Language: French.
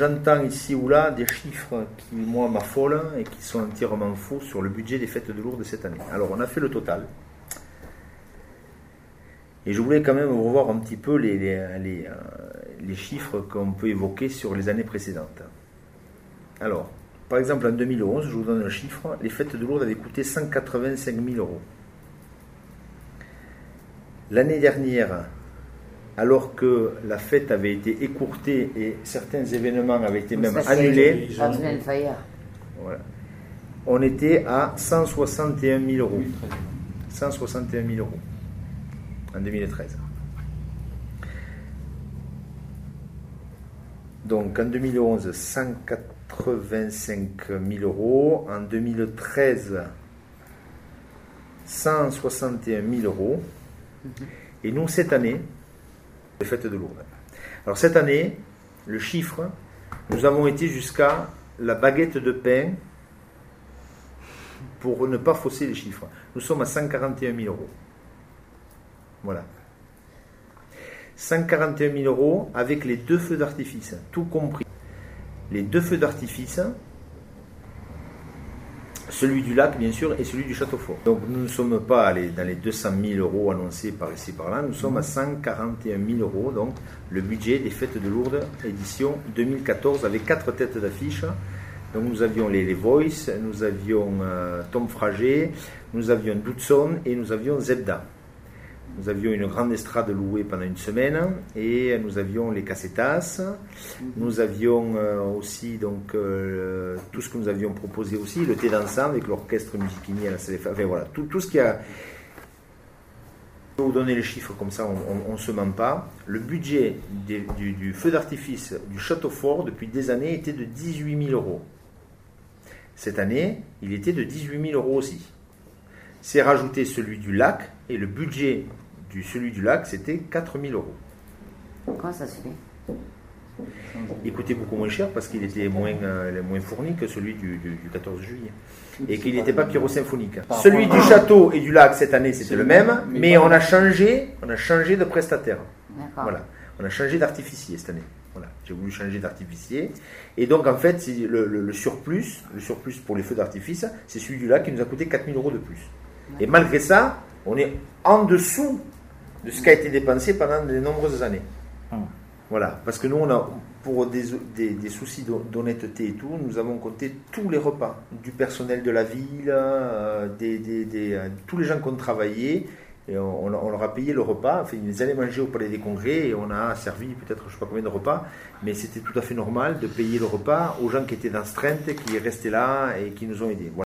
j'entends ici ou là des chiffres qui, moi, m'affolent et qui sont entièrement faux sur le budget des fêtes de Lourdes cette année. Alors, on a fait le total. Et je voulais quand même revoir un petit peu les chiffres qu'on peut évoquer sur les années précédentes. Alors, par exemple, en 2011, je vous donne un chiffre, les fêtes de Lourdes avaient coûté 185 000 euros. L'année dernière, alors que la fête avait été écourtée et certains événements avaient été même annulés, voilà, on était à 161 000 euros. 161 000 euros en 2013. Donc en 2011, 185 000 euros. En 2013, 161 000 euros. Et nous, cette année, les fêtes de Lourdes. Alors cette année, le chiffre, nous avons été jusqu'à la baguette de pain pour ne pas fausser les chiffres. Nous sommes à 141 000 euros. Voilà. 141 000 euros avec les 2 feux d'artifice, tout compris. Les 2 feux d'artifice, celui du lac bien sûr et celui du château fort. Donc nous ne sommes pas allés dans les 200 000 euros annoncés par ici par là, nous sommes à 141 000 euros, donc le budget des fêtes de Lourdes édition 2014 avec 4 têtes d'affiche. Donc nous avions les Voice, nous avions Tom Frager, nous avions Dudson et nous avions Zebda. Nous avions une grande estrade louée pendant une semaine et nous avions les Cassetas. Nous avions aussi donc tout ce que nous avions proposé aussi, le thé dansant avec l'orchestre Musichini à la salle. Enfin voilà, tout ce qui a. Je vais vous donner les chiffres comme ça, on ne se ment pas. Le budget du feu d'artifice du Château Fort depuis des années était de 18 000 euros. Cette année, il était de 18 000 euros aussi. C'est rajouté celui du lac et le budget celui du lac c'était 4 000 euros. Comment ça se fait? Il coûtait beaucoup moins cher parce qu'il était moins fourni que celui du 14 juillet et qu'il n'était pas pyrosymphonique. Celui du château et du lac cette année c'était le même, mais on a changé de prestataire. Voilà, on a changé d'artificier cette année. Voilà, j'ai voulu changer d'artificier et donc en fait c'est le surplus pour les feux d'artifice, c'est celui du lac qui nous a coûté 4 000 euros de plus. Et malgré ça, on est en dessous de ce qui a été dépensé pendant de nombreuses années. Voilà, parce que nous, on a, pour des soucis d'honnêteté et tout, nous avons compté tous les repas du personnel de la ville, tous les gens qui ont travaillé, et on leur a payé le repas. Enfin, ils allaient manger au Palais des Congrès et on a servi peut-être je ne sais pas combien de repas, mais c'était tout à fait normal de payer le repas aux gens qui étaient d'astreinte, qui restaient là et qui nous ont aidés. Voilà.